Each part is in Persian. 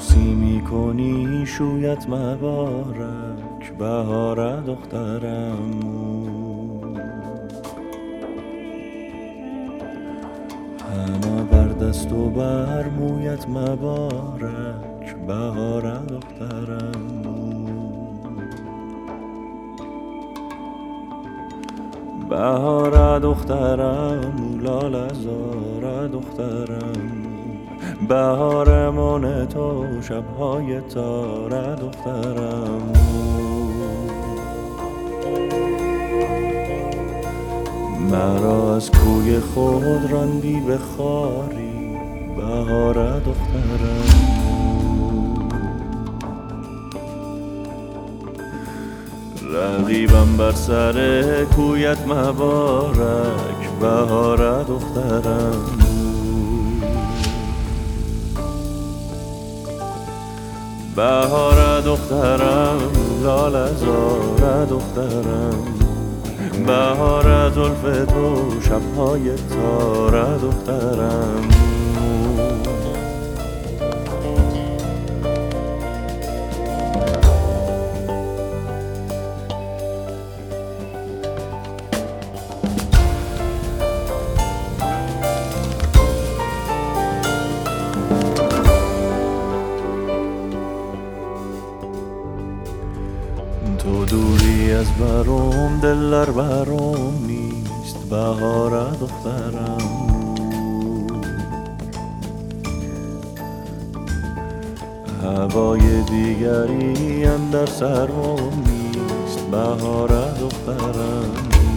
عروسی میکنی شویت مبارک بهار دخترم. حنا بر دست و بر مویت مبارک بهار دخترم. بهار دخترم لاله زار دخترم، بهارمان تو شبهای تار دخترم. مرا از کوی خود راندی به خواری بهار دخترم. رقیبم بر سر کویت مبارک بهار دخترم. بهار دخترم لاله زار دخترم، بهار زلف تو شبهای تار دخترم. تو دوری از برام دل در برام نیست بهار دخترم. هوای دیگری اندر سرم نیست بهار دخترم.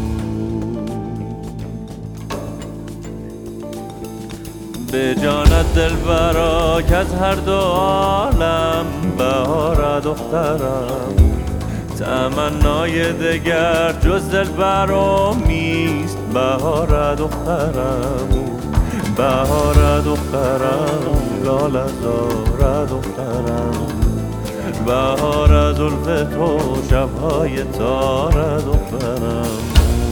به جانت دلبرا که از هر دو عالم بهار دخترم. تمنای دگر جز دل برام نیست بهار دخترم. بهار دخترم لاله زار دخترم، بهار زلف تو شبهای تار دخترم.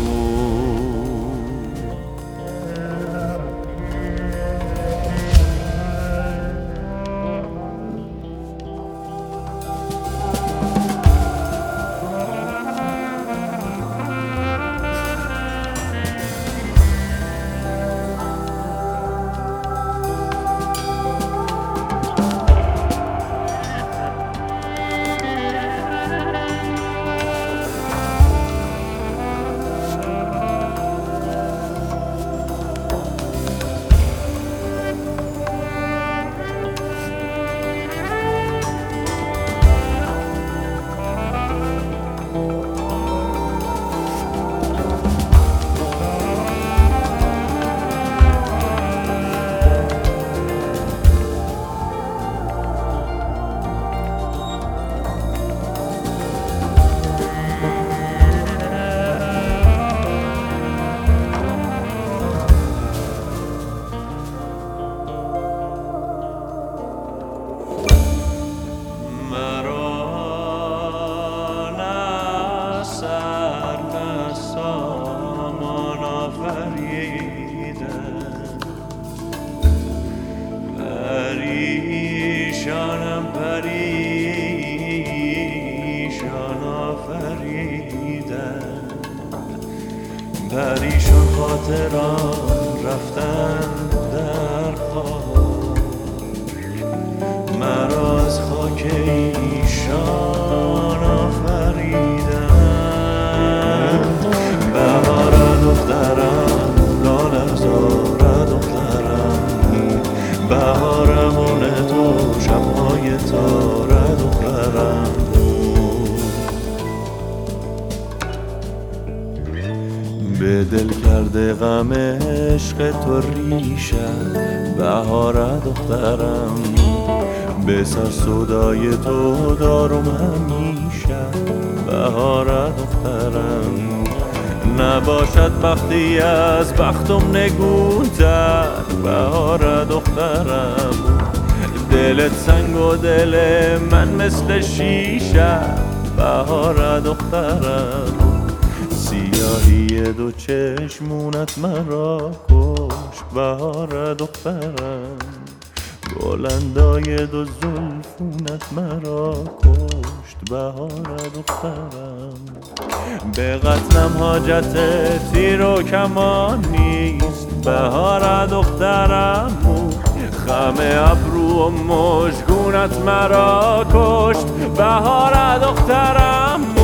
پریشانم پریشان آفریدن، پریشان خاطران رفتن در خاک، مرا از خاک ایشان آفریدن. بهار دخترم لاله زار دخترم، بهارمون تو شبهای تار دخترم. به دل کرده غم عشق تو ریشم بهار دخترم، به سر سودای تو دارم همیشه بهار دخترم. نباشد بختی از بختم نگونتر بهار دخترم، دلت سنگ و دل من مثل شیشه بهار دخترم. سیاهی دو چشمونت مرا کش بهار دخترم، بلندای دو زلفونت مرا کشت بهار دخترم. به قتلم حاجت تیر و کمان نیست بهار دخترم. خم ابرو و مژگونت مرا کشت بهار دخترم.